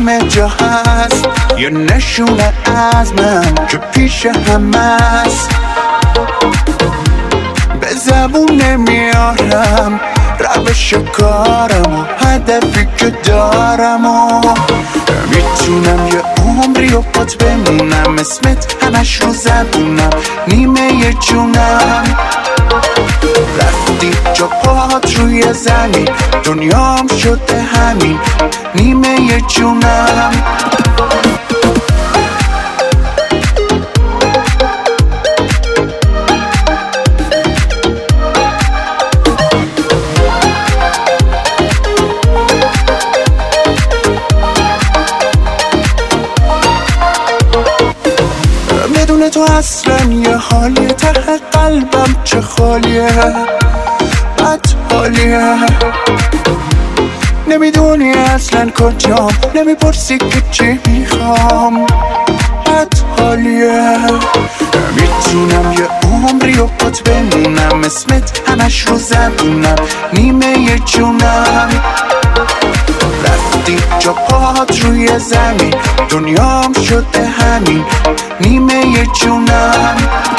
همه جا هست یه نشونه از من که پیش همه است. به زبون نمیارم روش کارم و هدفی که دارم و میتونم یه عمری و پات بمونم، اسمت همش رو زبونم، نیمه جونم. رفتی جا پات روی زمین، دنیام شده همین، نیمه جونم. بدون تو اصلا یه حالیه، ته قلبم چه خالیه، بد حالیه. نمیدونی اصلا کجام، نمیپرسی که چی میخوام، بد حالیه. میتونم یه عمری و پات بمونم، اسمت همش رو زبونم، نیمه جونم. رفتی جا پات روی زمین، دنیام شده همین، نیمه جونم.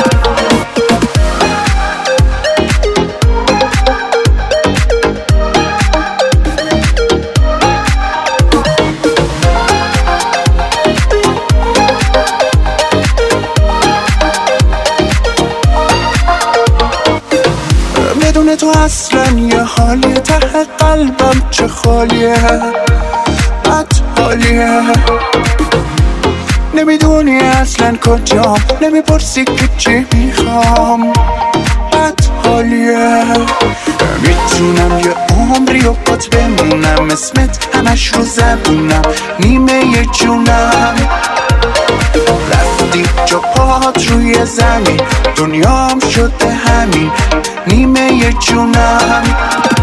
بدون تو اصلا یه حالیه، ته قلبم چه خالیه، بد حالیه. نمیدونی اصلا کجام، نمیپرسی که چی میخوام، بد حالیه. میتونم یه عمری و پات بمونم، اسمت همش رو زبونم، نیمه جونم. رفتی جا پات روی زمین، دنیام شده همین، نیمه جونم.